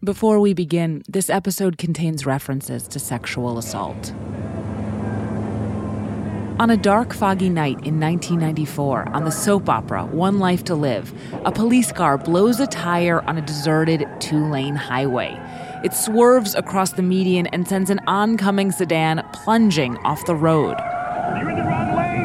Before we begin, this episode contains references to sexual assault. On a dark, foggy night in 1994, on the soap opera One Life to Live, a police car blows a tire on a deserted two-lane highway. It swerves across the median and sends an oncoming sedan plunging off the road. You're in the wrong lane!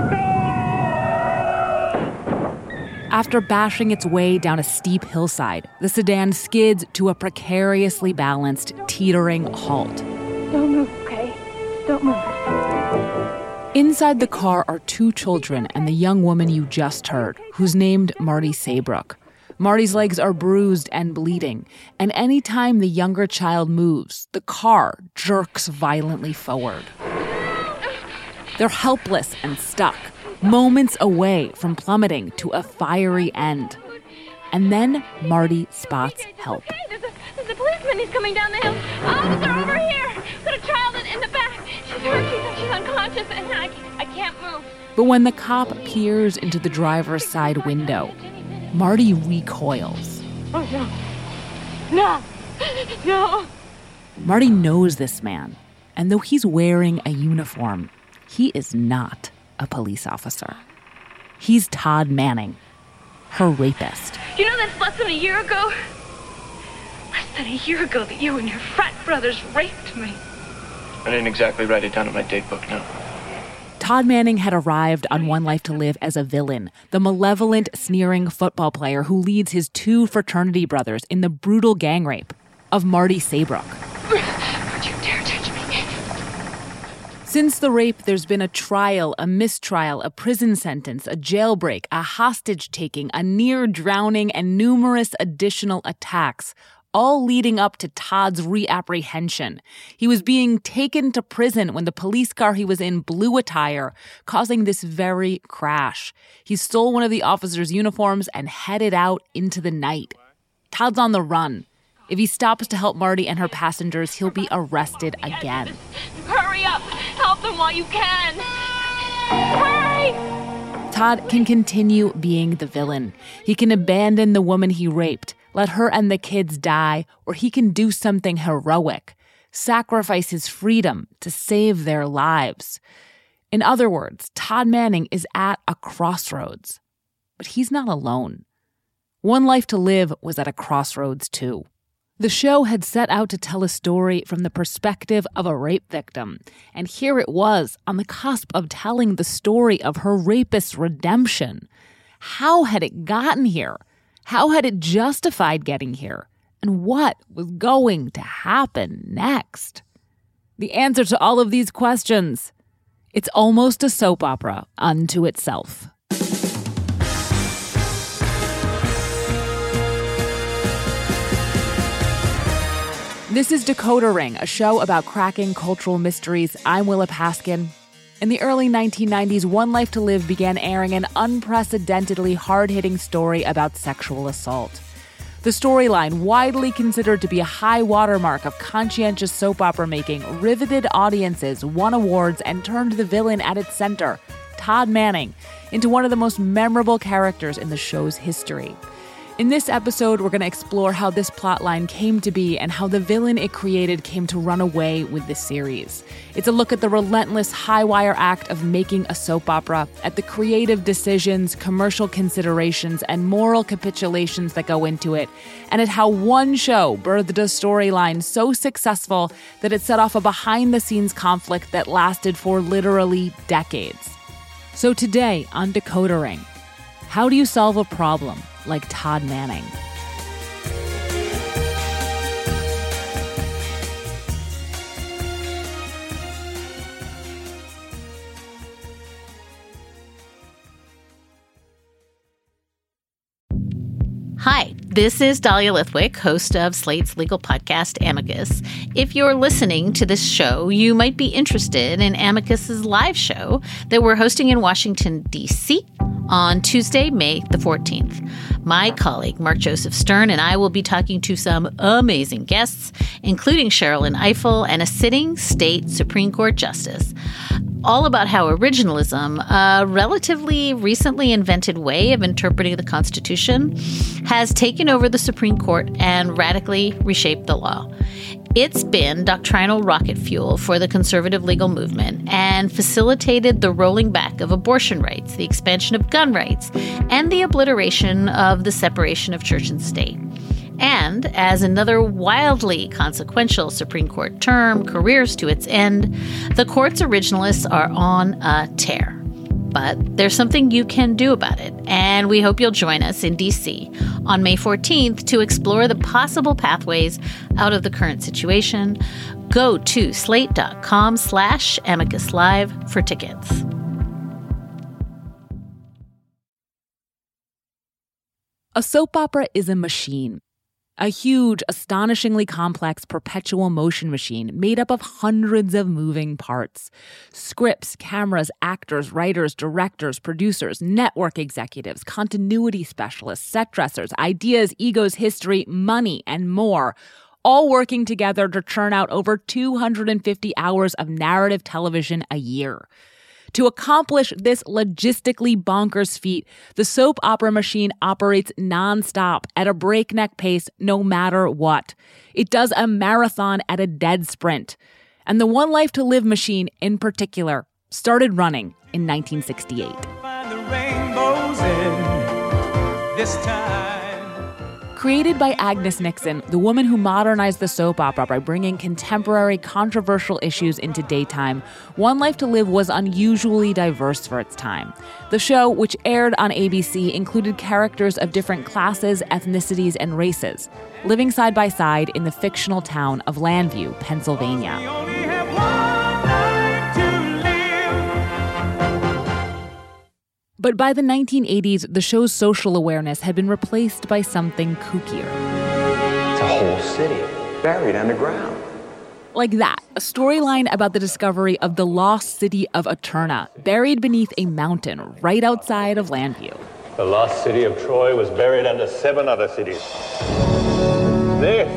No! After bashing its way down a steep hillside, the sedan skids to a precariously balanced, teetering halt. Don't move, okay? Don't move. Inside the car are two children and the young woman you just heard, who's named Marty Saybrook. Marty's legs are bruised and bleeding, and any time the younger child moves, the car jerks violently forward. They're helpless and stuck, moments away from plummeting to a fiery end. And then Marty spots help. Okay, there's a policeman. He's coming down the hill. Officer, over here. Got a child in the back. She's hurt. She's unconscious, and I can't move. But when the cop peers into the driver's side window, Marty recoils. Oh, no. No. Marty knows this man, and though he's wearing a uniform, he is not a police officer. He's Todd Manning, her rapist. You know that's less than a year ago? Less than a year ago that you and your frat brothers raped me. I didn't exactly write it down in my date book, no. Todd Manning had arrived on One Life to Live as a villain, the malevolent, sneering football player who leads his two fraternity brothers in the brutal gang rape of Marty Saybrook. Don't you dare touch me. Since the rape, there's been a trial, a mistrial, a prison sentence, a jailbreak, a hostage-taking, a near-drowning, and numerous additional attacks, all leading up to Todd's reapprehension. He was being taken to prison when the police car he was in blew a tire, causing this very crash. He stole one of the officers' uniforms and headed out into the night. Todd's on the run. If he stops to help Marty and her passengers, he'll be arrested again. Hurry up. Help them while you can. Hurry! Todd can continue being the villain. He can abandon the woman he raped, let her and the kids die, or he can do something heroic, sacrifice his freedom to save their lives. In other words, Todd Manning is at a crossroads. But he's not alone. One Life to Live was at a crossroads too. The show had set out to tell a story from the perspective of a rape victim, and here it was on the cusp of telling the story of her rapist's redemption. How had it gotten here? How had it justified getting here? And what was going to happen next? The answer to all of these questions: it's almost a soap opera unto itself. This is Decoder Ring, a show about cracking cultural mysteries. I'm Willa Paskin. In the early 1990s, One Life to Live began airing an unprecedentedly hard-hitting story about sexual assault. The storyline, widely considered to be a high watermark of conscientious soap opera making, riveted audiences, won awards, and turned the villain at its center, Todd Manning, into one of the most memorable characters in the show's history. In this episode, we're going to explore how this plotline came to be and how the villain it created came to run away with the series. It's a look at the relentless high-wire act of making a soap opera, at the creative decisions, commercial considerations, and moral capitulations that go into it, and at how one show birthed a storyline so successful that it set off a behind-the-scenes conflict that lasted for literally decades. So today on Decoder Ring, how do you solve a problem like Todd Manning? Hi, this is Dahlia Lithwick, host of Slate's legal podcast, Amicus. If you're listening to this show, you might be interested in Amicus's live show that we're hosting in Washington, D.C. on Tuesday, May the 14th. My colleague, Mark Joseph Stern, and I will be talking to some amazing guests, including Sherrilyn Ifill and a sitting state Supreme Court justice. all about how originalism, a relatively recently invented way of interpreting the Constitution, has taken over the Supreme Court and radically reshaped the law. It's been doctrinal rocket fuel for the conservative legal movement and facilitated the rolling back of abortion rights, the expansion of gun rights, and the obliteration of the separation of church and state. And as another wildly consequential Supreme Court term careers to its end, the court's originalists are on a tear. But there's something you can do about it, and we hope you'll join us in D.C. on May 14th to explore the possible pathways out of the current situation. Go to slate.com/Amicus Live for tickets. A soap opera is a machine. A huge, astonishingly complex perpetual motion machine made up of hundreds of moving parts. Scripts, cameras, actors, writers, directors, producers, network executives, continuity specialists, set dressers, ideas, egos, history, money, and more, all working together to churn out over 250 hours of narrative television a year. To accomplish this logistically bonkers feat, the soap opera machine operates nonstop at a breakneck pace no matter what. It does a marathon at a dead sprint. And the One Life to Live machine, in particular, started running in 1968. Find the rainbows in this time. Created by Agnes Nixon, the woman who modernized the soap opera by bringing contemporary, controversial issues into daytime, One Life to Live was unusually diverse for its time. The show, which aired on ABC, included characters of different classes, ethnicities, and races, living side by side in the fictional town of Llanview, Pennsylvania. But by the 1980s, the show's social awareness had been replaced by something kookier. It's a whole city buried underground. Like that, a storyline about the discovery of the lost city of Eterna, buried beneath a mountain right outside of Llanview. The lost city of Troy was buried under 7 other cities. This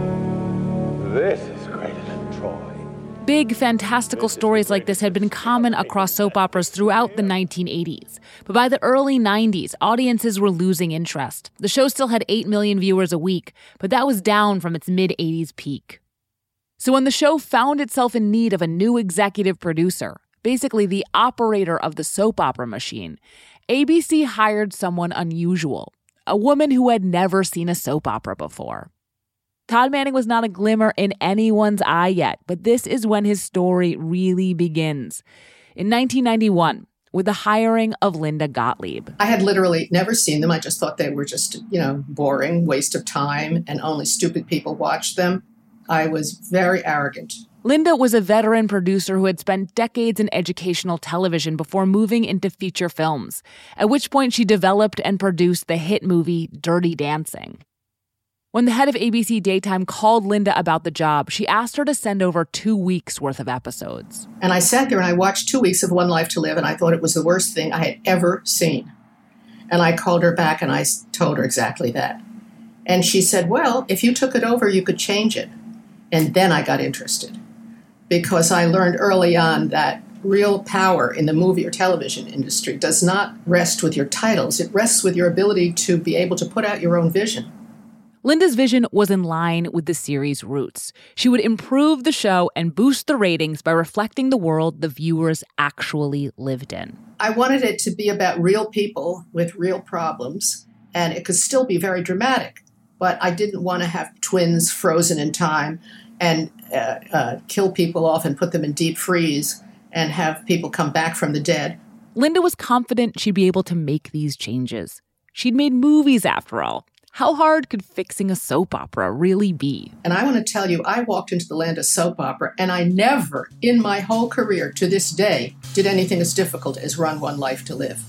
is greater than Troy. Big, fantastical stories like this had been common across soap operas throughout the 1980s. But by the early 90s, audiences were losing interest. The show still had 8 million viewers a week, but that was down from its mid-80s peak. So when the show found itself in need of a new executive producer, basically the operator of the soap opera machine, ABC hired someone unusual, a woman who had never seen a soap opera before. Todd Manning was not a glimmer in anyone's eye yet, but this is when his story really begins. In 1991, with the hiring of Linda Gottlieb. I had literally never seen them. I just thought they were just, boring, waste of time, and only stupid people watched them. I was very arrogant. Linda was a veteran producer who had spent decades in educational television before moving into feature films, at which point she developed and produced the hit movie Dirty Dancing. When the head of ABC Daytime called Linda about the job, she asked her to send over 2 weeks' worth of episodes. And I sat there and I watched 2 weeks of One Life to Live, and I thought it was the worst thing I had ever seen. And I called her back and I told her exactly that. And she said, well, if you took it over, you could change it. And then I got interested, because I learned early on that real power in the movie or television industry does not rest with your titles. It rests with your ability to be able to put out your own vision. Linda's vision was in line with the series' roots. She would improve the show and boost the ratings by reflecting the world the viewers actually lived in. I wanted it to be about real people with real problems, and it could still be very dramatic. But I didn't want to have twins frozen in time and kill people off and put them in deep freeze and have people come back from the dead. Linda was confident she'd be able to make these changes. She'd made movies, after all. How hard could fixing a soap opera really be? And I want to tell you, I walked into the land of soap opera, and I never, in my whole career to this day, did anything as difficult as run One Life to Live.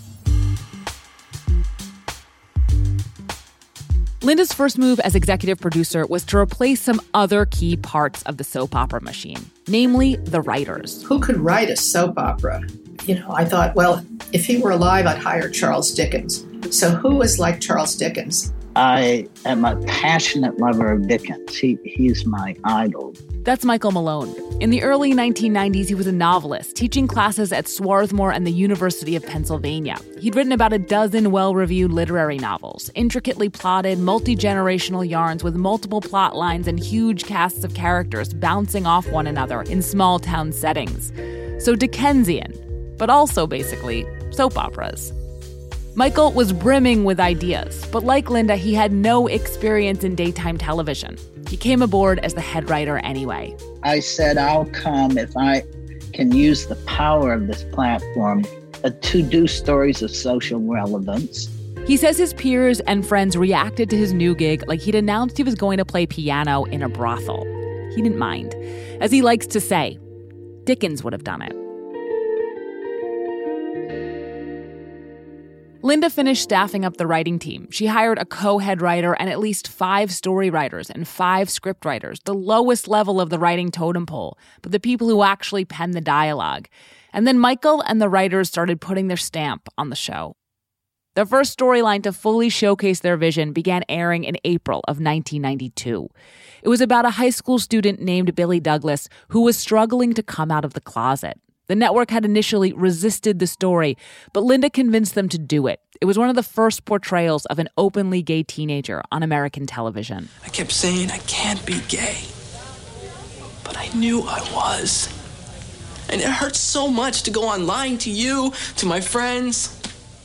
Linda's first move as executive producer was to replace some other key parts of the soap opera machine, namely the writers. Who could write a soap opera? I thought, well, if he were alive, I'd hire Charles Dickens. So who is like Charles Dickens? I am a passionate lover of Dickens. He's my idol. That's Michael Malone. In the early 1990s, he was a novelist, teaching classes at Swarthmore and the University of Pennsylvania. He'd written about a dozen well-reviewed literary novels, intricately plotted, multi-generational yarns with multiple plot lines and huge casts of characters bouncing off one another in small-town settings. So Dickensian, but also basically soap operas. Michael was brimming with ideas, but like Linda, he had no experience in daytime television. He came aboard as the head writer anyway. I said, I'll come if I can use the power of this platform to do stories of social relevance. He says his peers and friends reacted to his new gig like he'd announced he was going to play piano in a brothel. He didn't mind. As he likes to say, Dickens would have done it. Linda finished staffing up the writing team. She hired a co-head writer and at least 5 story writers and 5 script writers, the lowest level of the writing totem pole, but the people who actually pen the dialogue. And then Michael and the writers started putting their stamp on the show. The first storyline to fully showcase their vision began airing in April of 1992. It was about a high school student named Billy Douglas who was struggling to come out of the closet. The network had initially resisted the story, but Linda convinced them to do it. It was one of the first portrayals of an openly gay teenager on American television. I kept saying I can't be gay, but I knew I was. And it hurts so much to go on lying to you, to my friends,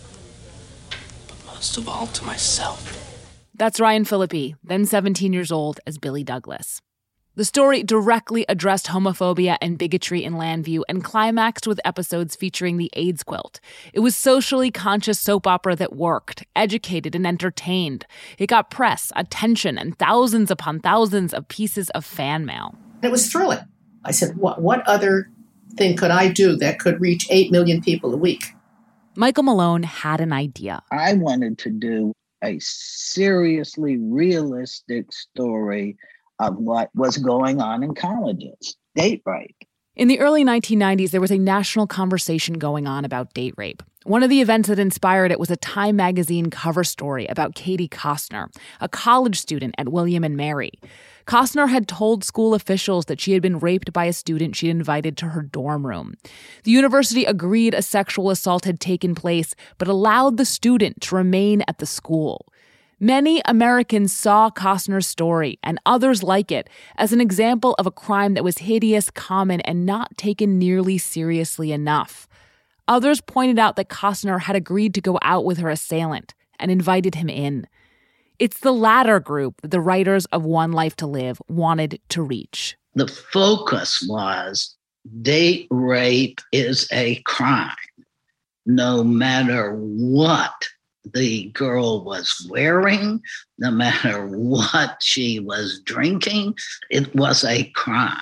but most of all to myself. That's Ryan Phillippe, then 17 years old, as Billy Douglas. The story directly addressed homophobia and bigotry in Llanview and climaxed with episodes featuring the AIDS quilt. It was socially conscious soap opera that worked, educated, and entertained. It got press, attention, and thousands upon thousands of pieces of fan mail. It was thrilling. I said, what other thing could I do that could reach 8 million people a week? Michael Malone had an idea. I wanted to do a seriously realistic story of what was going on in colleges, date rape. In the early 1990s, there was a national conversation going on about date rape. One of the events that inspired it was a Time magazine cover story about Katie Costner, a college student at William and Mary. Costner had told school officials that she had been raped by a student she'd invited to her dorm room. The university agreed a sexual assault had taken place, but allowed the student to remain at the school. Many Americans saw Costner's story, and others like it, as an example of a crime that was hideous, common, and not taken nearly seriously enough. Others pointed out that Costner had agreed to go out with her assailant and invited him in. It's the latter group that the writers of One Life to Live wanted to reach. The focus was date rape is a crime, no matter what the girl was wearing, no matter what she was drinking, it was a crime.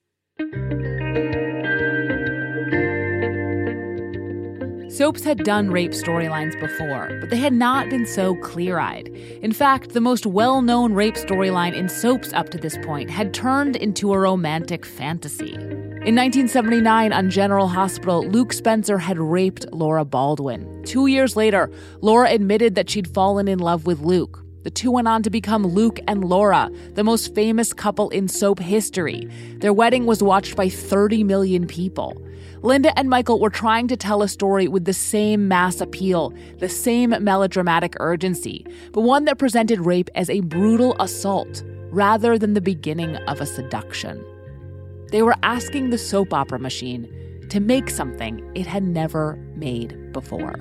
Soaps had done rape storylines before, but they had not been so clear-eyed. In fact, the most well-known rape storyline in soaps up to this point had turned into a romantic fantasy. In 1979, on General Hospital, Luke Spencer had raped Laura Baldwin. 2 years later, Laura admitted that she'd fallen in love with Luke. The two went on to become Luke and Laura, the most famous couple in soap history. Their wedding was watched by 30 million people. Linda and Michael were trying to tell a story with the same mass appeal, the same melodramatic urgency, but one that presented rape as a brutal assault rather than the beginning of a seduction. They were asking the soap opera machine to make something it had never made before.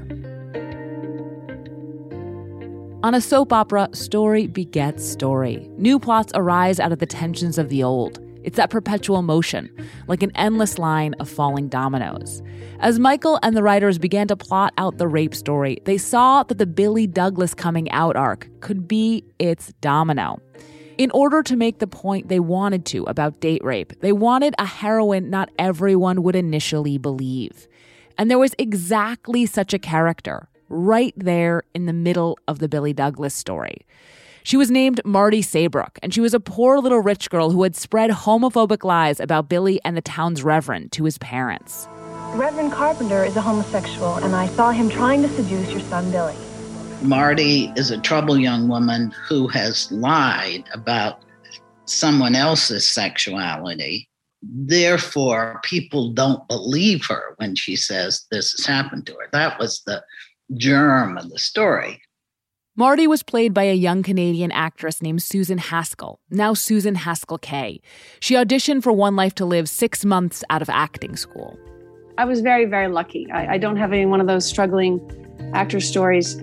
On a soap opera, story begets story. New plots arise out of the tensions of the old. It's that perpetual motion, like an endless line of falling dominoes. As Michael and the writers began to plot out the rape story, they saw that the Billy Douglas coming out arc could be its domino. In order to make the point they wanted to about date rape, they wanted a heroine not everyone would initially believe. And there was exactly such a character, right there in the middle of the Billy Douglas story. She was named Marty Saybrook, and she was a poor little rich girl who had spread homophobic lies about Billy and the town's reverend to his parents. Reverend Carpenter is a homosexual, and I saw him trying to seduce your son, Billy. Marty is a troubled young woman who has lied about someone else's sexuality. Therefore, people don't believe her when she says this has happened to her. That was the germ of the story. Marty was played by a young Canadian actress named Susan Haskell, now Susan Haskell Kay. She auditioned for One Life to Live 6 months out of acting school. I was very, very lucky. I don't have any one of those struggling actor stories.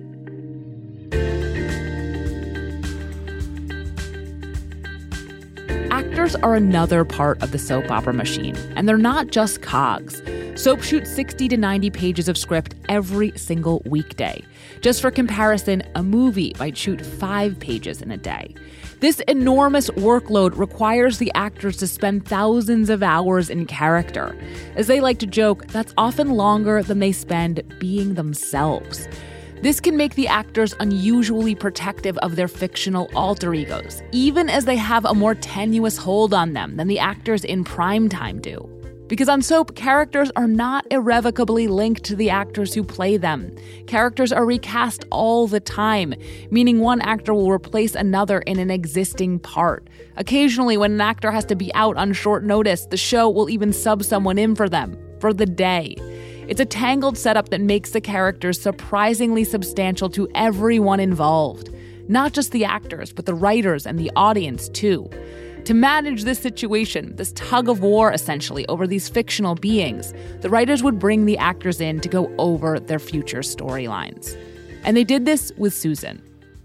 Actors are another part of the soap opera machine, and they're not just cogs. Soap shoots 60 to 90 pages of script every single weekday. Just for comparison, a movie might shoot 5 pages in a day. This enormous workload requires the actors to spend thousands of hours in character. As they like to joke, that's often longer than they spend being themselves. This can make the actors unusually protective of their fictional alter egos, even as they have a more tenuous hold on them than the actors in primetime do. Because on soap, characters are not irrevocably linked to the actors who play them. Characters are recast all the time, meaning one actor will replace another in an existing part. Occasionally, when an actor has to be out on short notice, the show will even sub someone in for them, for the day. It's a tangled setup that makes the characters surprisingly substantial to everyone involved. Not just the actors, but the writers and the audience, too. To manage this situation, this tug of war essentially over these fictional beings, the writers would bring the actors in to go over their future storylines. And they did this with Susan.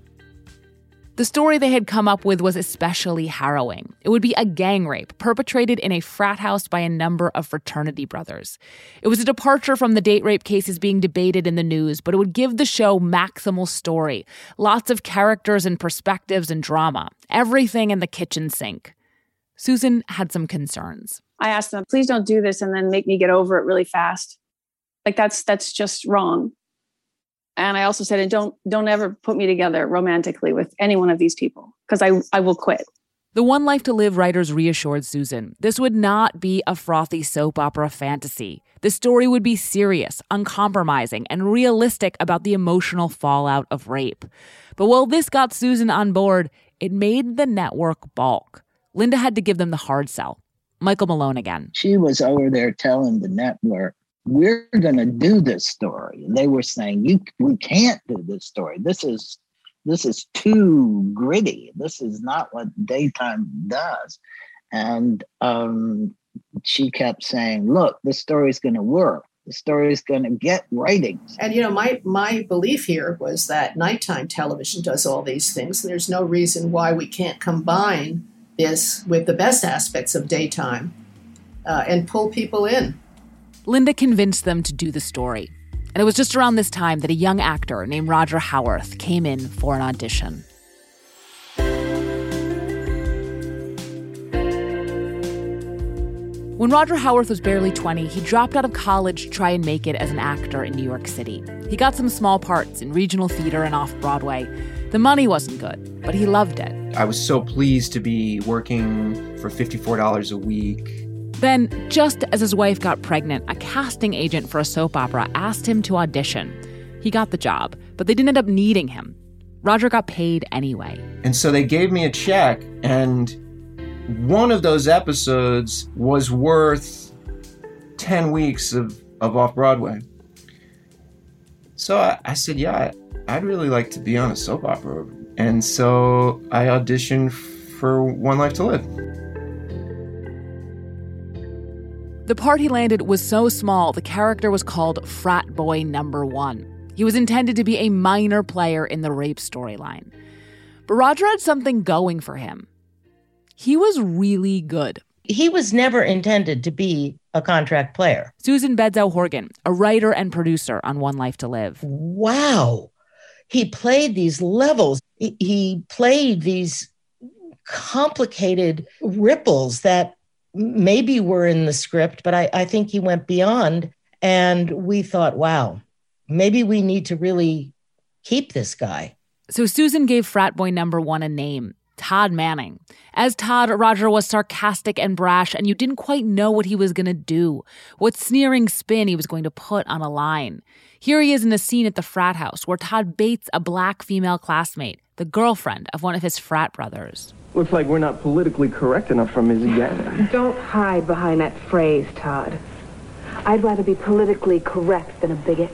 The story they had come up with was especially harrowing. It would be a gang rape perpetrated in a frat house by a number of fraternity brothers. It was a departure from the date rape cases being debated in the news, but it would give the show maximal story, lots of characters and perspectives and drama, everything in the kitchen sink. Susan had some concerns. I asked them, please don't do this and then make me get over it really fast. Like that's just wrong. And I also said, and don't ever put me together romantically with any one of these people, because I will quit. The One Life to Live writers reassured Susan this would not be a frothy soap opera fantasy. The story would be serious, uncompromising, and realistic about the emotional fallout of rape. But while this got Susan on board, it made the network balk. Linda had to give them the hard sell. Michael Malone again. She was over there telling the network, we're going to do this story. And they were saying, we can't do this story. This is too gritty. This is not what daytime does. And she kept saying, look, this story is going to work. The story is going to get ratings. And, my belief here was that nighttime television does all these things. And there's no reason why we can't combine this with the best aspects of daytime and pull people in. Linda convinced them to do the story. And it was just around this time that a young actor named Roger Howarth came in for an audition. When Roger Howarth was barely 20, he dropped out of college to try and make it as an actor in New York City. He got some small parts in regional theater and off-Broadway. The money wasn't good, but he loved it. I was so pleased to be working for $54 a week. Then, just as his wife got pregnant, a casting agent for a soap opera asked him to audition. He got the job, but they didn't end up needing him. Roger got paid anyway. And so they gave me a check, and one of those episodes was worth 10 weeks of off-Broadway. So I said, yeah, I'd really like to be on a soap opera. And so I auditioned for One Life to Live. The part he landed was so small, the character was called Frat Boy Number 1. He was intended to be a minor player in the rape storyline. But Roger had something going for him. He was really good. He was never intended to be a contract player. Susan Bedsoe-Horgan, a writer and producer on One Life to Live. Wow. He played these levels. He played these complicated ripples that maybe were in the script, but I think he went beyond. And we thought, wow, maybe we need to really keep this guy. So Susan gave Frat Boy Number 1 a name, Todd Manning. As Todd, Roger was sarcastic and brash, and you didn't quite know what he was going to do, what sneering spin he was going to put on a line. Here he is in a scene at the frat house where Todd baits a black female classmate, the girlfriend of one of his frat brothers. Looks like we're not politically correct enough for Ms. Gannon. Don't hide behind that phrase, Todd. I'd rather be politically correct than a bigot.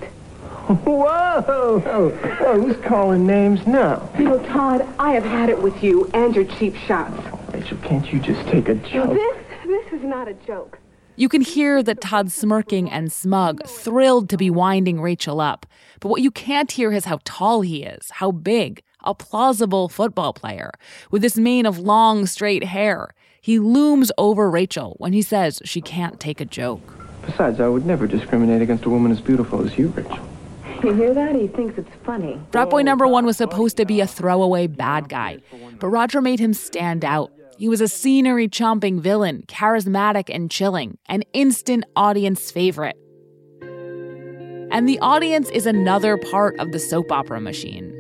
Whoa! Who's calling names now? You know, Todd, I have had it with you and your cheap shots. Rachel, can't you just take a joke? This is not a joke. You can hear that Todd's smirking and smug, thrilled to be winding Rachel up. But what you can't hear is how tall he is, how big, a plausible football player, with this mane of long, straight hair. He looms over Rachel when he says she can't take a joke. Besides, I would never discriminate against a woman as beautiful as you, Rachel. You hear that? He thinks it's funny. Frat boy number one was supposed to be a throwaway bad guy, but Roger made him stand out. He was a scenery-chomping villain, charismatic and chilling, an instant audience favorite. And the audience is another part of the soap opera machine.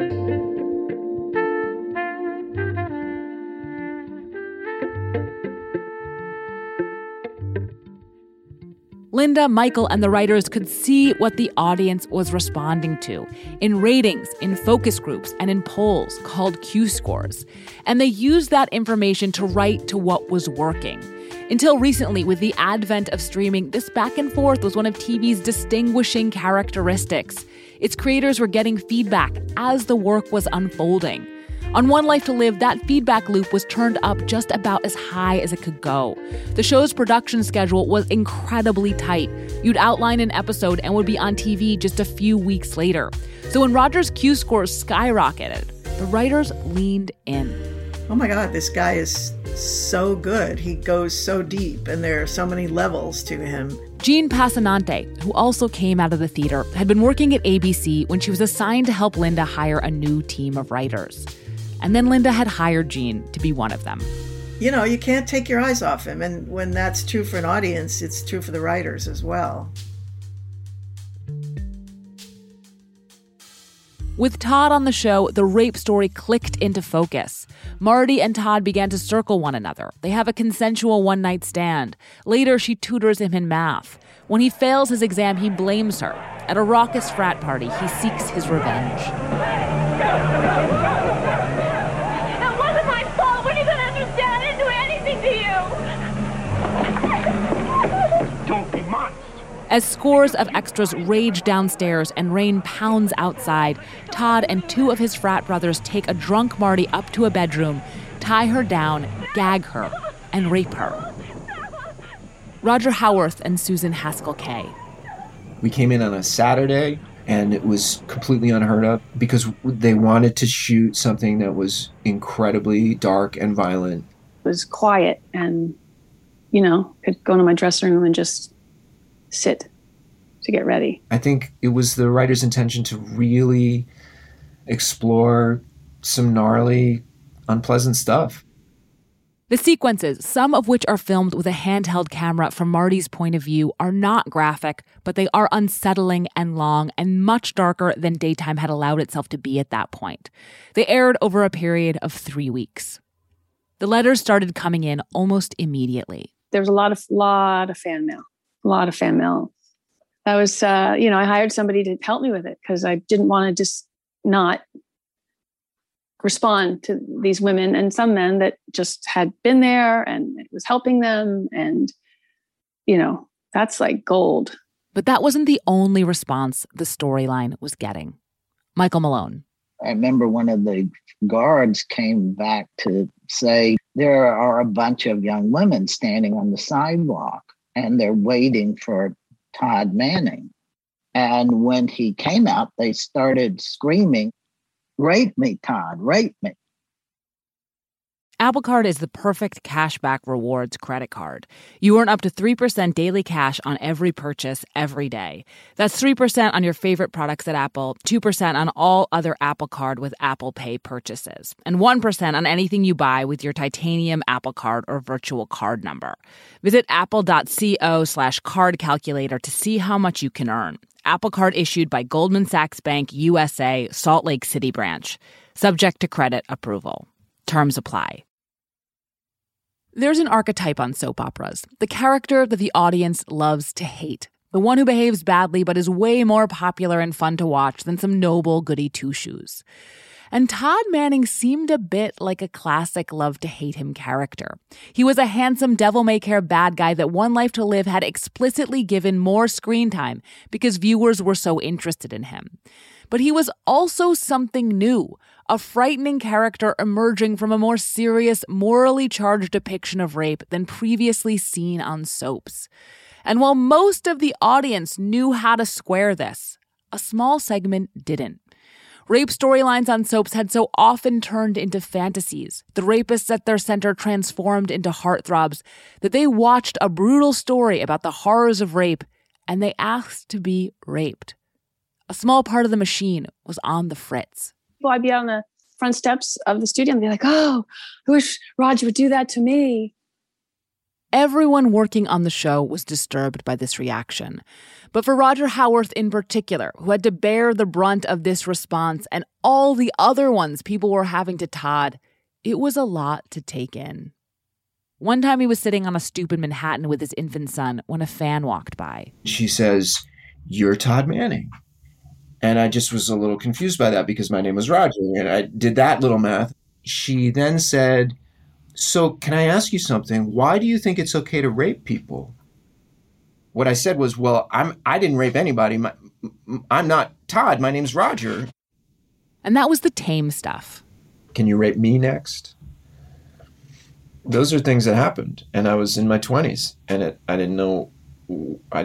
Linda, Michael, and the writers could see what the audience was responding to in ratings, in focus groups, and in polls called Q-scores. And they used that information to write to what was working. Until recently, with the advent of streaming, this back and forth was one of TV's distinguishing characteristics. Its creators were getting feedback as the work was unfolding. On One Life to Live, that feedback loop was turned up just about as high as it could go. The show's production schedule was incredibly tight. You'd outline an episode and would be on TV just a few weeks later. So when Roger's Q-scores skyrocketed, the writers leaned in. Oh my God, this guy is so good. He goes so deep, and there are so many levels to him. Jean Passanante, who also came out of the theater, had been working at ABC when she was assigned to help Linda hire a new team of writers. And then Linda had hired Jean to be one of them. You know, you can't take your eyes off him. And when that's true for an audience, it's true for the writers as well. With Todd on the show, the rape story clicked into focus. Marty and Todd began to circle one another. They have a consensual one-night stand. Later, she tutors him in math. When he fails his exam, he blames her. At a raucous frat party, he seeks his revenge. As scores of extras rage downstairs and rain pounds outside, Todd and two of his frat brothers take a drunk Marty up to a bedroom, tie her down, gag her, and rape her. Roger Howarth and Susan Haskell Kay. We came in on a Saturday, and it was completely unheard of because they wanted to shoot something that was incredibly dark and violent. It was quiet and, could go into my dressing room and just sit to get ready. I think it was the writer's intention to really explore some gnarly, unpleasant stuff. The sequences, some of which are filmed with a handheld camera from Marty's point of view, are not graphic, but they are unsettling and long and much darker than daytime had allowed itself to be at that point. They aired over a period of 3 weeks. The letters started coming in almost immediately. There was a lot of fan mail. A lot of fan mail. That was, I hired somebody to help me with it because I didn't want to just not respond to these women and some men that just had been there and it was helping them. And, that's like gold. But that wasn't the only response the storyline was getting. Michael Malone. I remember one of the guards came back to say, there are a bunch of young women standing on the sidewalk and they're waiting for Todd Manning. And when he came out, they started screaming, "Rape me, Todd, rape me." Apple Card is the perfect cashback rewards credit card. You earn up to 3% daily cash on every purchase every day. That's 3% on your favorite products at Apple, 2% on all other Apple Card with Apple Pay purchases, and 1% on anything you buy with your titanium Apple Card or virtual card number. Visit apple.co/card calculator to see how much you can earn. Apple Card issued by Goldman Sachs Bank USA, Salt Lake City branch. Subject to credit approval. Terms apply. There's an archetype on soap operas, the character that the audience loves to hate. the one who behaves badly but is way more popular and fun to watch than some noble goody two-shoes. And Todd Manning seemed a bit like a classic love-to-hate-him character. He was a handsome devil-may-care bad guy that One Life to Live had explicitly given more screen time because viewers were so interested in him. But he was also something new, a frightening character emerging from a more serious, morally charged depiction of rape than previously seen on soaps. And while most of the audience knew how to square this, a small segment didn't. Rape storylines on soaps had so often turned into fantasies, the rapists at their center transformed into heartthrobs, that they watched a brutal story about the horrors of rape and they asked to be raped. A small part of the machine was on the fritz. Well, I'd be on the front steps of the studio and be like, oh, I wish Roger would do that to me. Everyone working on the show was disturbed by this reaction. But for Roger Howarth in particular, who had to bear the brunt of this response and all the other ones people were having to Todd, it was a lot to take in. One time he was sitting on a stoop in Manhattan with his infant son when a fan walked by. She says, "You're Todd Manning." And I just was a little confused by that because my name was Roger. And I did that little math. She then said, "So can I ask you something? Why do you think it's okay to rape people?" What I said was, well, I didn't rape anybody. I'm not Todd. My name's Roger. And that was the tame stuff. Can you rape me next? Those are things that happened. And I was in my 20s. And I didn't know how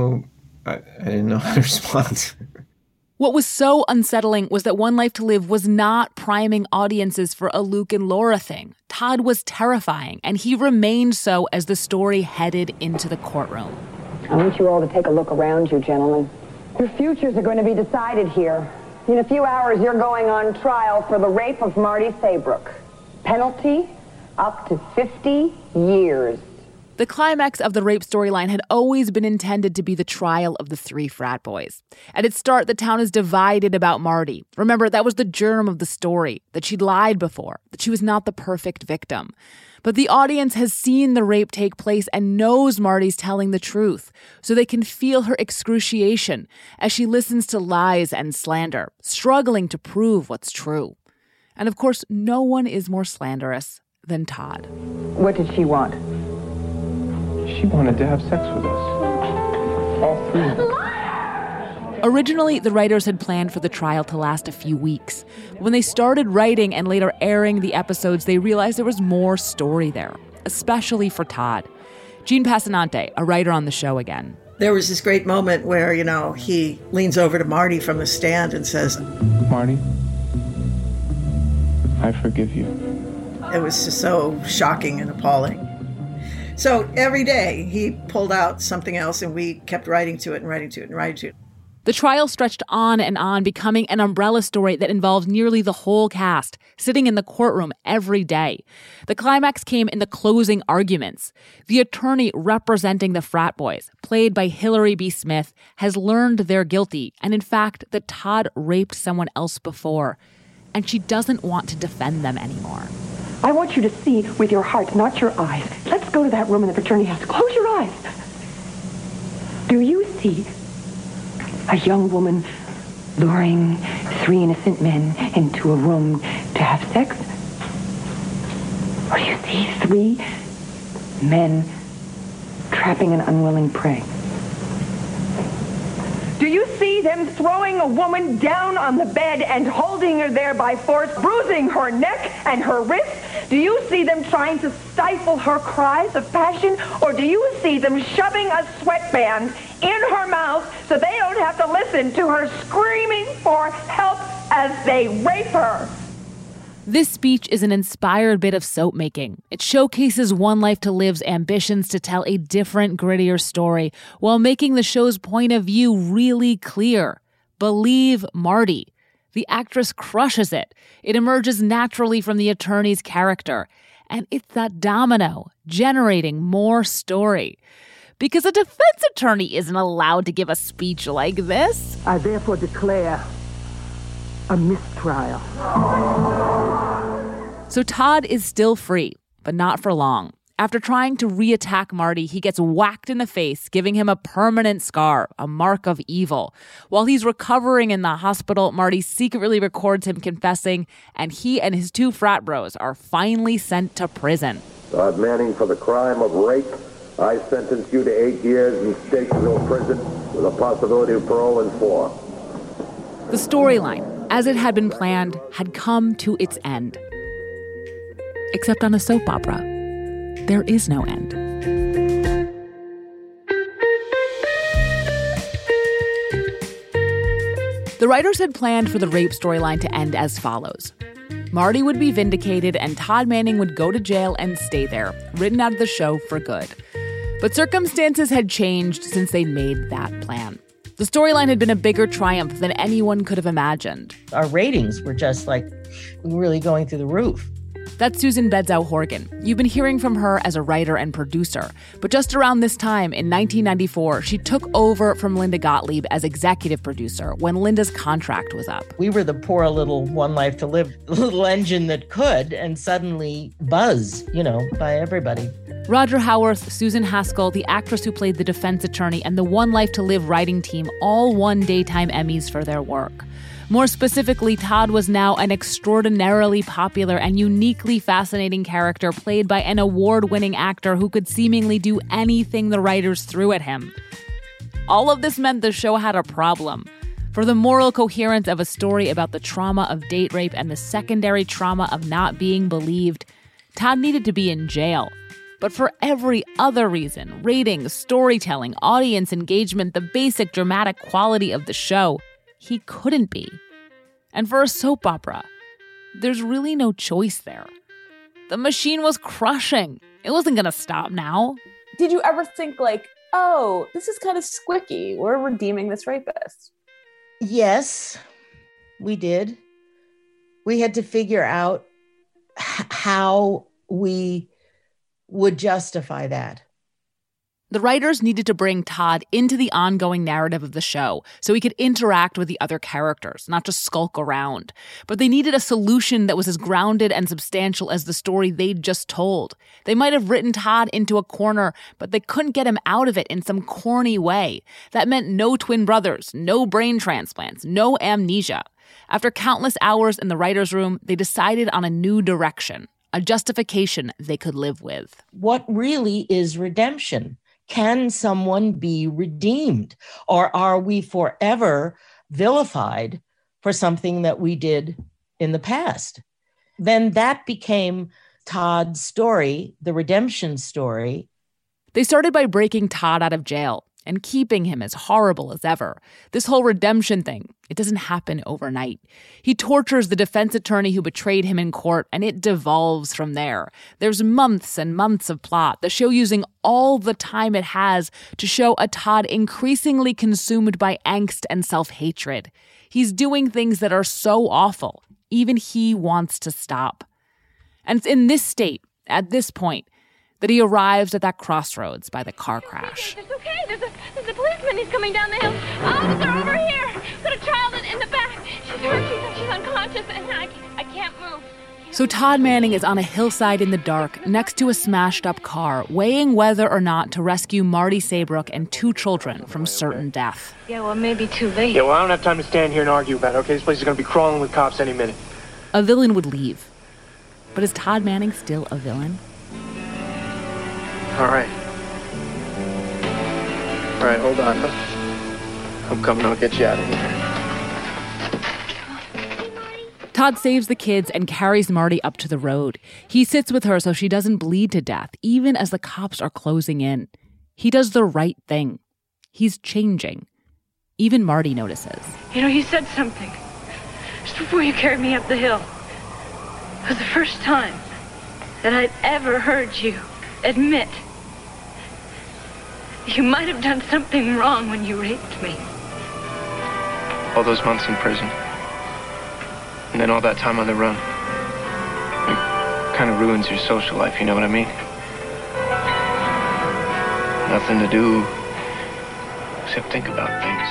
to respond. What was so unsettling was that One Life to Live was not priming audiences for a Luke and Laura thing. Todd was terrifying, and he remained so as the story headed into the courtroom. I want you all to take a look around you, gentlemen. Your futures are going to be decided here. In a few hours, you're going on trial for the rape of Marty Saybrook. Penalty, up to 50 years. The climax of the rape storyline had always been intended to be the trial of the three frat boys. At its start, the town is divided about Marty. Remember, that was the germ of the story, that she'd lied before, that she was not the perfect victim. But the audience has seen the rape take place and knows Marty's telling the truth, so they can feel her excruciation as she listens to lies and slander, struggling to prove what's true. And of course, no one is more slanderous than Todd. What did she want? She wanted to have sex with us. All three of them. Originally, the writers had planned for the trial to last a few weeks. But when they started writing and later airing the episodes, they realized there was more story there, especially for Todd. Gene Passanante, a writer on the show again. There was this great moment where, he leans over to Marty from the stand and says, "Marty, I forgive you." It was just so shocking and appalling. So every day he pulled out something else and we kept writing to it and writing to it and writing to it. The trial stretched on, becoming an umbrella story that involved nearly the whole cast, sitting in the courtroom every day. The climax came in the closing arguments. The attorney representing the frat boys, played by Hillary B. Smith, has learned they're guilty, and in fact, that Todd raped someone else before. And she doesn't want to defend them anymore. I want you to see with your heart, not your eyes. Let's go to that room in the fraternity house. Close your eyes. Do you see a young woman luring three innocent men into a room to have sex? Or do you see three men trapping an unwilling prey? Do you see them throwing a woman down on the bed and holding her there by force, bruising her neck and her wrists? Do you see them trying to stifle her cries of passion? Or do you see them shoving a sweatband in her mouth so they don't have to listen to her screaming for help as they rape her? This speech is an inspired bit of soap making. It showcases One Life to Live's ambitions to tell a different, grittier story while making the show's point of view really clear. Believe Marty. The actress crushes it. It emerges naturally from the attorney's character. And it's that domino generating more story. Because a defense attorney isn't allowed to give a speech like this. I therefore declare a mistrial. So Todd is still free, but not for long. After trying to re-attack Marty, he gets whacked in the face, giving him a permanent scar, a mark of evil. While he's recovering in the hospital, Marty secretly records him confessing, and he and his 2 frat bros are finally sent to prison. Todd Manning, for the crime of rape, I sentence you to 8 years in Statesville prison with a possibility of parole in 4. The storyline, as it had been planned, had come to its end. Except on a soap opera, there is no end. The writers had planned for the rape storyline to end as follows. Marty would be vindicated and Todd Manning would go to jail and stay there, written out of the show for good. But circumstances had changed since they'd made that plan. The storyline had been a bigger triumph than anyone could have imagined. Our ratings were just really going through the roof. That's Susan Bedsow-Horgan. You've been hearing from her as a writer and producer. But just around this time, in 1994, she took over from Linda Gottlieb as executive producer when Linda's contract was up. We were the poor little One Life to Live little engine that could, and suddenly buzz, by everybody. Roger Howarth, Susan Haskell, the actress who played the defense attorney, and the One Life to Live writing team all won Daytime Emmys for their work. More specifically, Todd was now an extraordinarily popular and uniquely fascinating character played by an award-winning actor who could seemingly do anything the writers threw at him. All of this meant the show had a problem. For the moral coherence of a story about the trauma of date rape and the secondary trauma of not being believed, Todd needed to be in jail. But for every other reason, ratings, storytelling, audience engagement, the basic dramatic quality of the show, he couldn't be. And for a soap opera, there's really no choice there. The machine was crushing. It wasn't going to stop now. Did you ever think oh, this is kind of squicky. We're redeeming this rapist? Yes, we did. We had to figure out how we would justify that. The writers needed to bring Todd into the ongoing narrative of the show so he could interact with the other characters, not just skulk around. But they needed a solution that was as grounded and substantial as the story they'd just told. They might have written Todd into a corner, but they couldn't get him out of it in some corny way. That meant no twin brothers, no brain transplants, no amnesia. After countless hours in the writer's room, they decided on a new direction, a justification they could live with. What really is redemption? Can someone be redeemed? Or are we forever vilified for something that we did in the past? Then that became Todd's story, the redemption story. They started by breaking Todd out of jail and keeping him as horrible as ever. This whole redemption thing, it doesn't happen overnight. He tortures the defense attorney who betrayed him in court, and it devolves from there. There's months and months of plot, the show using all the time it has to show a Todd increasingly consumed by angst and self-hatred. He's doing things that are so awful, even he wants to stop. And it's in this state, at this point, that he arrives at that crossroads by the car crash. It's okay. There's a policeman. He's coming down the hill. Officer, over here. Got a child in the back. She's hurt. She's unconscious, and I can't move. So Todd Manning is on a hillside in the dark next to a smashed-up car, weighing whether or not to rescue Marty Saybrook and 2 children from certain death. Yeah, well, maybe too late. Yeah, well, I don't have time to stand here and argue about it, okay? This place is going to be crawling with cops any minute. A villain would leave. But is Todd Manning still a villain? All right, hold on. I'm coming. I'll get you out of here. Todd saves the kids and carries Marty up to the road. He sits with her so she doesn't bleed to death, even as the cops are closing in. He does the right thing. He's changing. Even Marty notices. You said something just before you carried me up the hill. It was the first time that I'd ever heard you admit you might have done something wrong when you raped me. All those months in prison. And then all that time on the run. It kind of ruins your social life, you know what I mean? Nothing to do except think about things.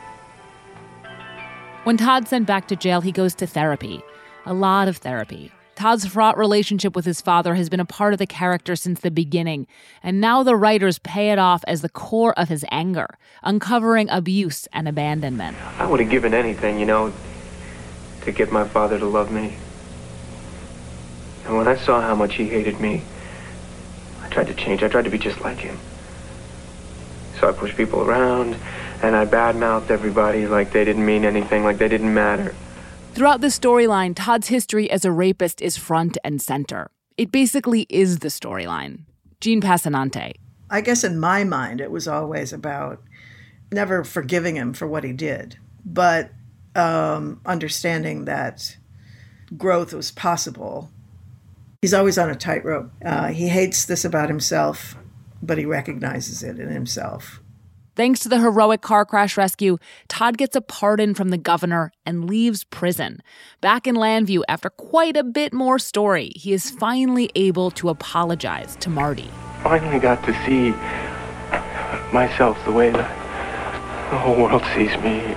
When Todd's sent back to jail, he goes to therapy. A lot of therapy. Todd's fraught relationship with his father has been a part of the character since the beginning, and now the writers pay it off as the core of his anger, uncovering abuse and abandonment. I would have given anything, to get my father to love me. And when I saw how much he hated me, I tried to change. I tried to be just like him. So I pushed people around, and I badmouthed everybody like they didn't mean anything, like they didn't matter. Throughout the storyline, Todd's history as a rapist is front and center. It basically is the storyline. Jean Passanante. I guess in my mind, it was always about never forgiving him for what he did, but understanding that growth was possible. He's always on a tightrope. He hates this about himself, but he recognizes it in himself. Thanks to the heroic car crash rescue, Todd gets a pardon from the governor and leaves prison. Back in Llanview, after quite a bit more story, he is finally able to apologize to Marty. Finally got to see myself the way that the whole world sees me.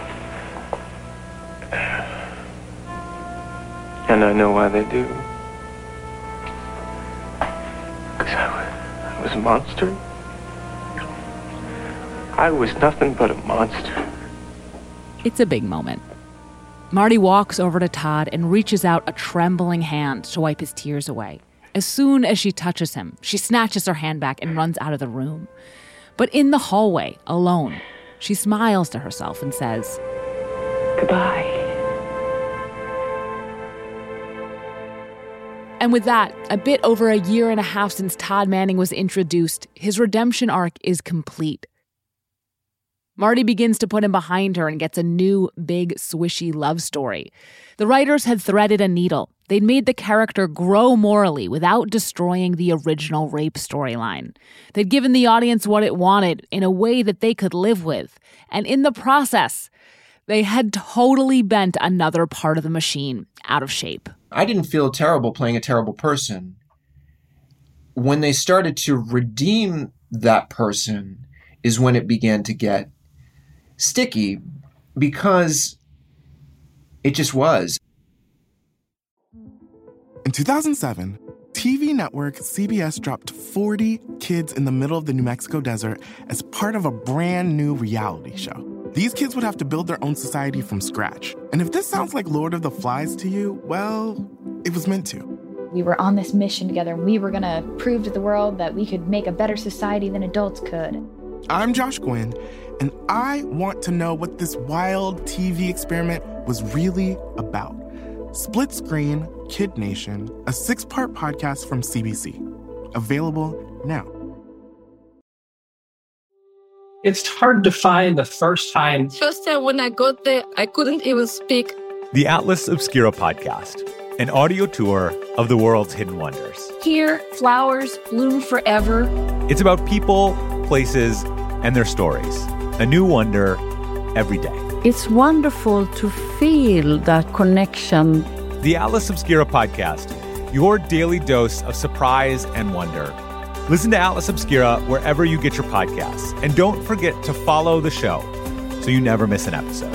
And I know why they do. Because I was a monster. I was nothing but a monster. It's a big moment. Marty walks over to Todd and reaches out a trembling hand to wipe his tears away. As soon as she touches him, she snatches her hand back and runs out of the room. But in the hallway, alone, she smiles to herself and says, "Goodbye." And with that, a bit over a year and a half since Todd Manning was introduced, his redemption arc is complete. Marty begins to put him behind her and gets a new, big, swishy love story. The writers had threaded a needle. They'd made the character grow morally without destroying the original rape storyline. They'd given the audience what it wanted in a way that they could live with. And in the process, they had totally bent another part of the machine out of shape. I didn't feel terrible playing a terrible person. When they started to redeem that person is when it began to get sticky, because it just was. In 2007, TV network CBS dropped 40 kids in the middle of the New Mexico desert as part of a brand new reality show. These kids would have to build their own society from scratch. And if this sounds like Lord of the Flies to you, well, it was meant to. We were on this mission together, and we were going to prove to the world that we could make a better society than adults could. I'm Josh Gwynn, and I want to know what this wild TV experiment was really about. Split Screen, Kid Nation, a 6-part podcast from CBC. Available now. It's hard to find the first time. First time when I got there, I couldn't even speak. The Atlas Obscura podcast, an audio tour of the world's hidden wonders. Here, flowers bloom forever. It's about people, places, and their stories. A new wonder every day. It's wonderful to feel that connection. The Atlas Obscura podcast, your daily dose of surprise and wonder. Listen to Atlas Obscura wherever you get your podcasts. And don't forget to follow the show so you never miss an episode.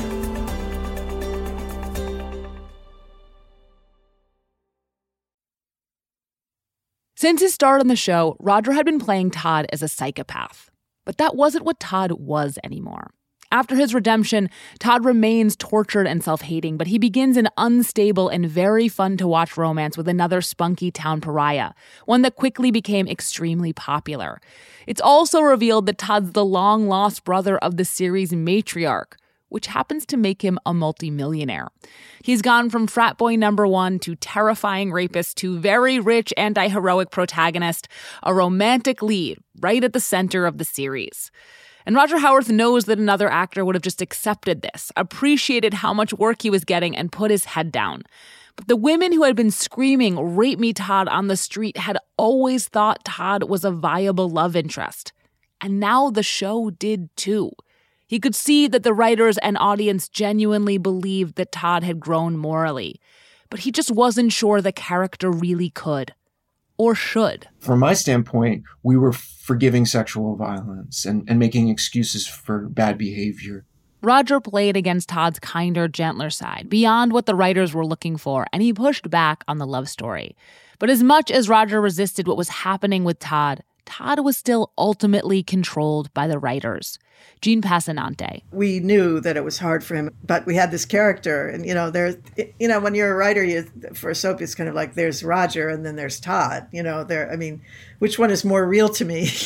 Since his start on the show, Roger had been playing Todd as a psychopath. But that wasn't what Todd was anymore. After his redemption, Todd remains tortured and self-hating, but he begins an unstable and very fun-to-watch romance with another spunky town pariah, one that quickly became extremely popular. It's also revealed that Todd's the long-lost brother of the series' matriarch, which happens to make him a multimillionaire. He's gone from frat boy number one to terrifying rapist to very rich anti-heroic protagonist, a romantic lead right at the center of the series. And Roger Howarth knows that another actor would have just accepted this, appreciated how much work he was getting, and put his head down. But the women who had been screaming, "Rape me, Todd," on the street had always thought Todd was a viable love interest. And now the show did too. He could see that the writers and audience genuinely believed that Todd had grown morally. But he just wasn't sure the character really could. Or should. From my standpoint, we were forgiving sexual violence and making excuses for bad behavior. Roger played against Todd's kinder, gentler side, beyond what the writers were looking for, and he pushed back on the love story. But as much as Roger resisted what was happening with Todd, Todd was still ultimately controlled by the writers. Jean Passanante. We knew that it was hard for him, but we had this character, and when you're a writer, for a soap, it's kind of like there's Roger and then there's Todd. Which one is more real to me?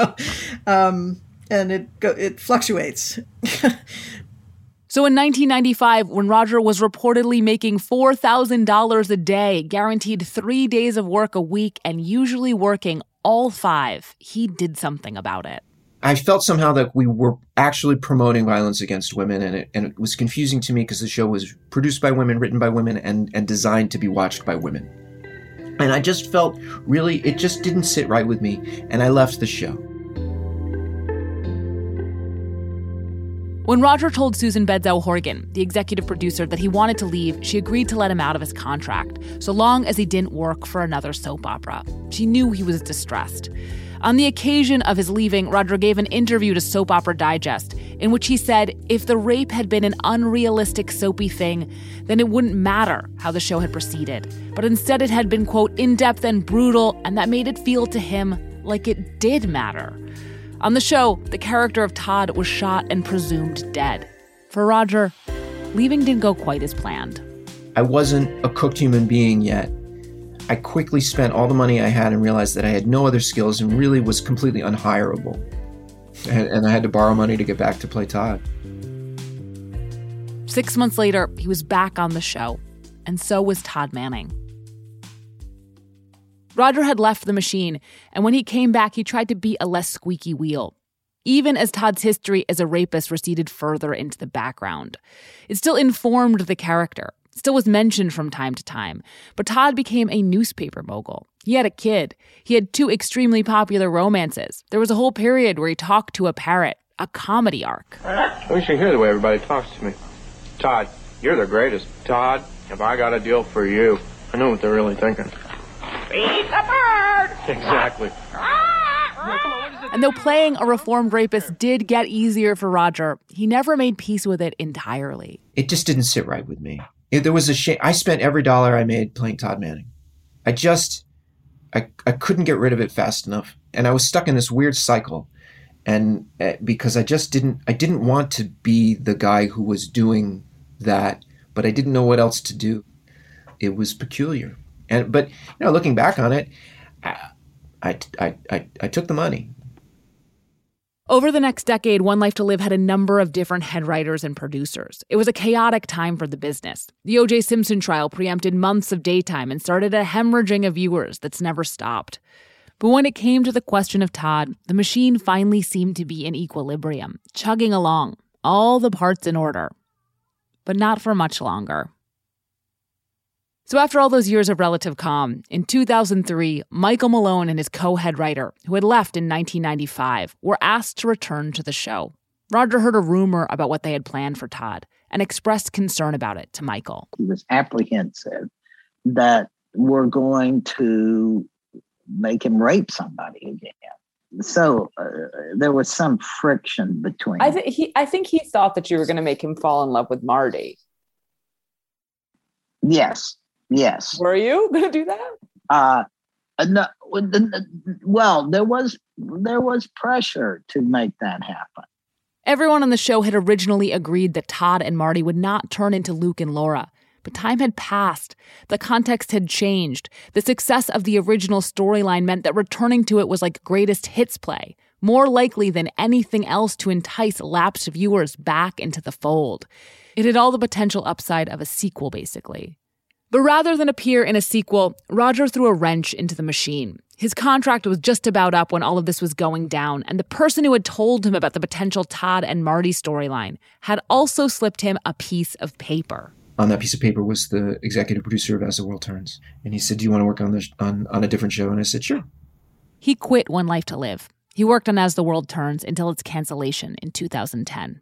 And it fluctuates. So in 1995, when Roger was reportedly making $4,000 a day, guaranteed 3 days of work a week, and usually working all 5, he did something about it. I felt somehow that we were actually promoting violence against women, and it was confusing to me because the show was produced by women, written by women, and designed to be watched by women. And I just felt it just didn't sit right with me, and I left the show. When Roger told Susan Bedsow Horgan, the executive producer, that he wanted to leave, she agreed to let him out of his contract, so long as he didn't work for another soap opera. She knew he was distressed. On the occasion of his leaving, Roger gave an interview to Soap Opera Digest, in which he said if the rape had been an unrealistic soapy thing, then it wouldn't matter how the show had proceeded. But instead it had been, quote, in-depth and brutal, and that made it feel to him like it did matter. On the show, the character of Todd was shot and presumed dead. For Roger, leaving didn't go quite as planned. I wasn't a cooked human being yet. I quickly spent all the money I had and realized that I had no other skills and really was completely unhireable. And I had to borrow money to get back to play Todd. 6 months later, he was back on the show, and so was Todd Manning. Roger had left the machine, and when he came back, he tried to be a less squeaky wheel, even as Todd's history as a rapist receded further into the background. It still informed the character, still was mentioned from time to time, but Todd became a newspaper mogul. He had a kid. He had 2 extremely popular romances. There was a whole period where he talked to a parrot, a comedy arc. We should hear the way everybody talks to me. Todd, you're the greatest. Todd, have I got a deal for you? I know what they're really thinking. Eat the bird! Exactly. And though playing a reformed rapist did get easier for Roger, he never made peace with it entirely. It just didn't sit right with me. There was a shame. I spent every dollar I made playing Todd Manning. I couldn't get rid of it fast enough. And I was stuck in this weird cycle. And because I didn't want to be the guy who was doing that, but I didn't know what else to do. It was peculiar. But looking back on it, I took the money. Over the next decade, One Life to Live had a number of different head writers and producers. It was a chaotic time for the business. The O.J. Simpson trial preempted months of daytime and started a hemorrhaging of viewers that's never stopped. But when it came to the question of Todd, the machine finally seemed to be in equilibrium, chugging along, all the parts in order. But not for much longer. So after all those years of relative calm, in 2003, Michael Malone and his co-head writer, who had left in 1995, were asked to return to the show. Roger heard a rumor about what they had planned for Todd and expressed concern about it to Michael. He was apprehensive that we're going to make him rape somebody again. So there was some friction between. I think he thought that you were going to make him fall in love with Marty. Yes. Were you going to do that? No. Well, there was pressure to make that happen. Everyone on the show had originally agreed that Todd and Marty would not turn into Luke and Laura. But time had passed. The context had changed. The success of the original storyline meant that returning to it was like greatest hits play, more likely than anything else to entice lapsed viewers back into the fold. It had all the potential upside of a sequel, basically. But rather than appear in a sequel, Roger threw a wrench into the machine. His contract was just about up when all of this was going down, and the person who had told him about the potential Todd and Marty storyline had also slipped him a piece of paper. On that piece of paper was the executive producer of As the World Turns. And he said, do you want to work on a different show? And I said, sure. He quit One Life to Live. He worked on As the World Turns until its cancellation in 2010.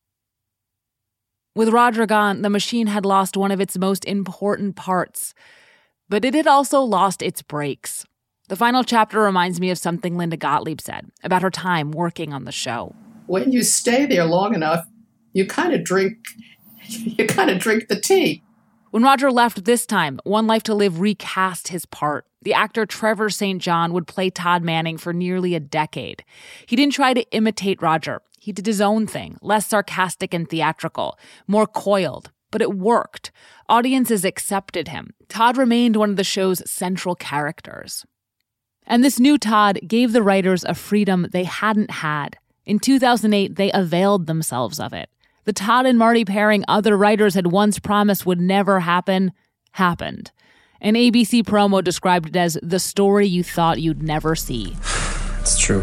With Roger gone, the machine had lost one of its most important parts. But it had also lost its brakes. The final chapter reminds me of something Linda Gottlieb said about her time working on the show. When you stay there long enough, you kind of drink the tea. When Roger left this time, One Life to Live recast his part. The actor Trevor St. John would play Todd Manning for nearly a decade. He didn't try to imitate Roger. He did his own thing, less sarcastic and theatrical, more coiled. But it worked. Audiences accepted him. Todd remained one of the show's central characters. And this new Todd gave the writers a freedom they hadn't had. In 2008, they availed themselves of it. The Todd and Marty pairing other writers had once promised would never happen, happened. An ABC promo described it as the story you thought you'd never see. It's true.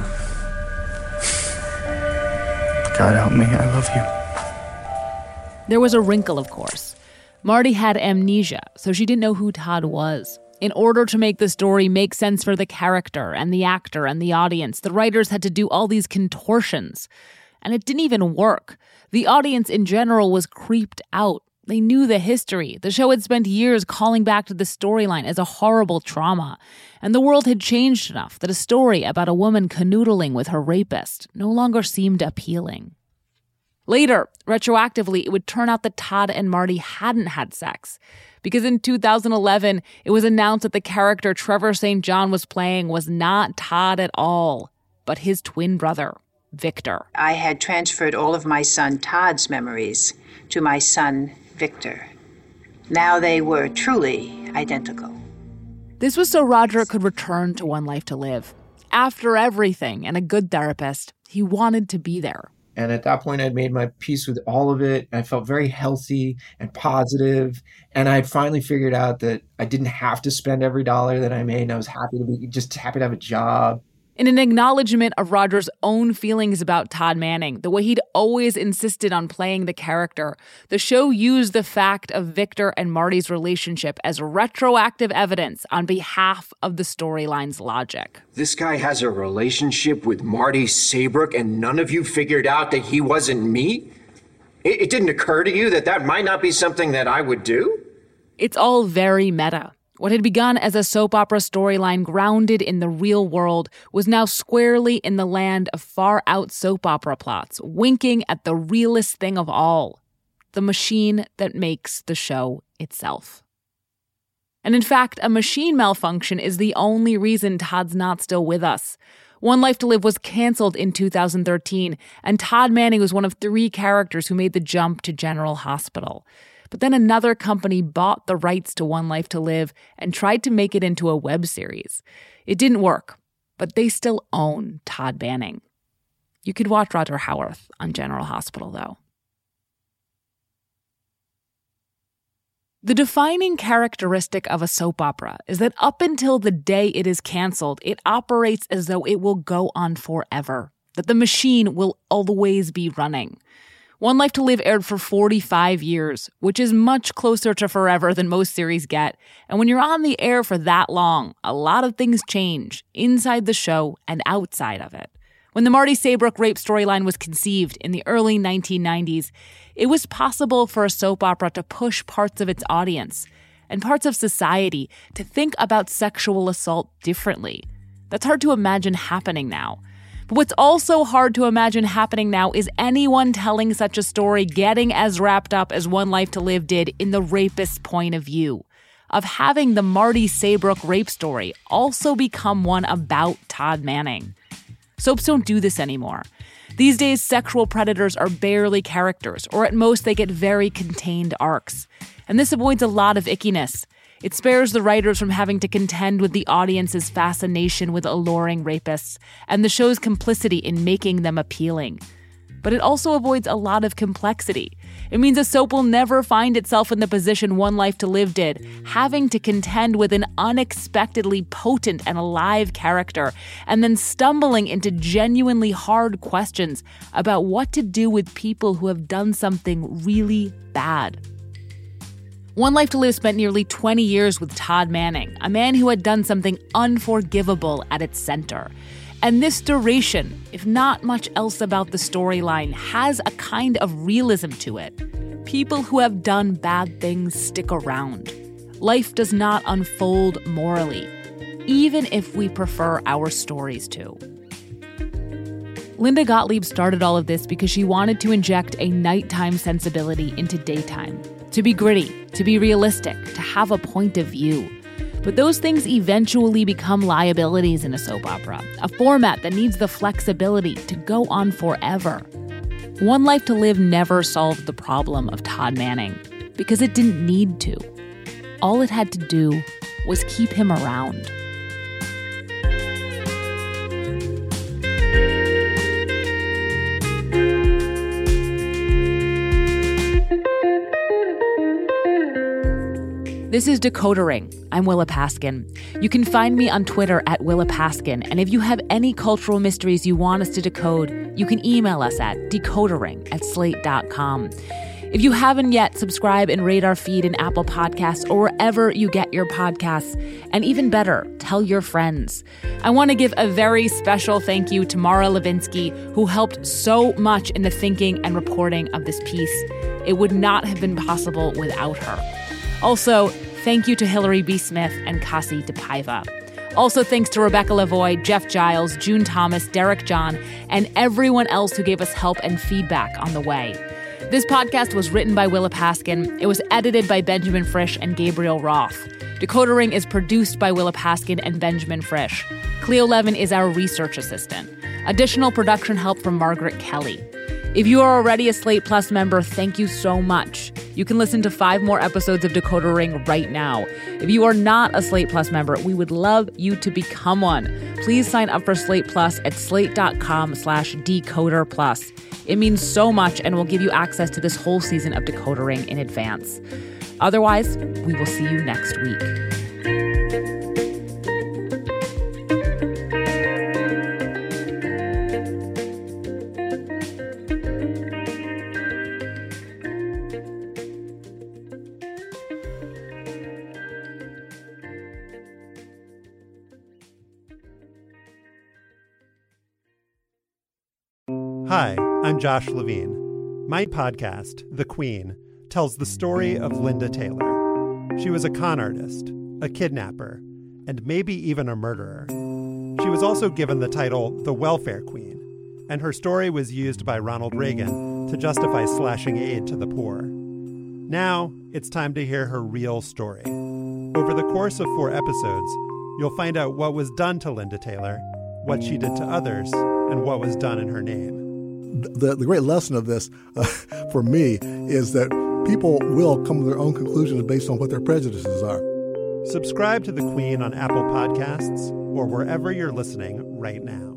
God help me, I love you. There was a wrinkle, of course. Marty had amnesia, so she didn't know who Todd was. In order to make the story make sense for the character and the actor and the audience, the writers had to do all these contortions. And it didn't even work. The audience in general was creeped out. They knew the history. The show had spent years calling back to the storyline as a horrible trauma. And the world had changed enough that a story about a woman canoodling with her rapist no longer seemed appealing. Later, retroactively, it would turn out that Todd and Marty hadn't had sex. Because in 2011, it was announced that the character Trevor St. John was playing was not Todd at all, but his twin brother, Victor. I had transferred all of my son Todd's memories to my son Victor. Now they were truly identical. This was so Roger could return to One Life to Live. After everything and a good therapist, he wanted to be there. And at that point, I'd made my peace with all of it. I felt very healthy and positive. And I had finally figured out that I didn't have to spend every dollar that I made. And I was happy to have a job. In an acknowledgement of Roger's own feelings about Todd Manning, the way he'd always insisted on playing the character, the show used the fact of Victor and Marty's relationship as retroactive evidence on behalf of the storyline's logic. This guy has a relationship with Marty Saybrook and none of you figured out that he wasn't me? It didn't occur to you that might not be something that I would do? It's all very meta. What had begun as a soap opera storyline grounded in the real world was now squarely in the land of far-out soap opera plots, winking at the realest thing of all, the machine that makes the show itself. And in fact, a machine malfunction is the only reason Todd's not still with us. One Life to Live was canceled in 2013, and Todd Manning was one of 3 characters who made the jump to General Hospital. But then another company bought the rights to One Life to Live and tried to make it into a web series. It didn't work, but they still own Todd Manning. You could watch Roger Howarth on General Hospital, though. The defining characteristic of a soap opera is that up until the day it is canceled, it operates as though it will go on forever, that the machine will always be running. One Life to Live aired for 45 years, which is much closer to forever than most series get. And when you're on the air for that long, a lot of things change inside the show and outside of it. When the Marty Saybrook rape storyline was conceived in the early 1990s, it was possible for a soap opera to push parts of its audience and parts of society to think about sexual assault differently. That's hard to imagine happening now. But what's also hard to imagine happening now is anyone telling such a story getting as wrapped up as One Life to Live did in the rapist's point of view, of having the Marty Saybrook rape story also become one about Todd Manning. Soaps don't do this anymore. These days, sexual predators are barely characters, or at most they get very contained arcs. And this avoids a lot of ickiness. It spares the writers from having to contend with the audience's fascination with alluring rapists and the show's complicity in making them appealing. But it also avoids a lot of complexity. It means a soap will never find itself in the position One Life to Live did, having to contend with an unexpectedly potent and alive character, and then stumbling into genuinely hard questions about what to do with people who have done something really bad. One Life to Live spent nearly 20 years with Todd Manning, a man who had done something unforgivable at its center. And this duration, if not much else about the storyline, has a kind of realism to it. People who have done bad things stick around. Life does not unfold morally, even if we prefer our stories to. Linda Gottlieb started all of this because she wanted to inject a nighttime sensibility into daytime, to be gritty, to be realistic, to have a point of view. But those things eventually become liabilities in a soap opera, a format that needs the flexibility to go on forever. One Life to Live never solved the problem of Todd Manning because it didn't need to. All it had to do was keep him around. This is Decoder Ring. I'm Willa Paskin. You can find me on Twitter at Willa Paskin, and if you have any cultural mysteries you want us to decode, you can email us at decodering@slate.com. If you haven't yet, subscribe and rate our feed in Apple Podcasts or wherever you get your podcasts. And even better, tell your friends. I want to give a very special thank you to Mara Levinsky, who helped so much in the thinking and reporting of this piece. It would not have been possible without her. Also, thank you to Hillary B. Smith and Kasi DePaiva. Also, thanks to Rebecca Lavoie, Jeff Giles, June Thomas, Derek John, and everyone else who gave us help and feedback on the way. This podcast was written by Willa Paskin. It was edited by Benjamin Frisch and Gabriel Roth. Decoder Ring is produced by Willa Paskin and Benjamin Frisch. Cleo Levin is our research assistant. Additional production help from Margaret Kelly. If you are already a Slate Plus member, thank you so much. You can listen to 5 more episodes of Decoder Ring right now. If you are not a Slate Plus member, we would love you to become one. Please sign up for Slate Plus at slate.com/decoder plus. It means so much and will give you access to this whole season of Decoder Ring in advance. Otherwise, we will see you next week. Hi, I'm Josh Levine. My podcast, The Queen, tells the story of Linda Taylor. She was a con artist, a kidnapper, and maybe even a murderer. She was also given the title the Welfare Queen, and her story was used by Ronald Reagan to justify slashing aid to the poor. Now, it's time to hear her real story. Over the course of 4 episodes, you'll find out what was done to Linda Taylor, what she did to others, and what was done in her name. The great lesson of this for me is that people will come to their own conclusions based on what their prejudices are. Subscribe to The Queen on Apple Podcasts or wherever you're listening right now.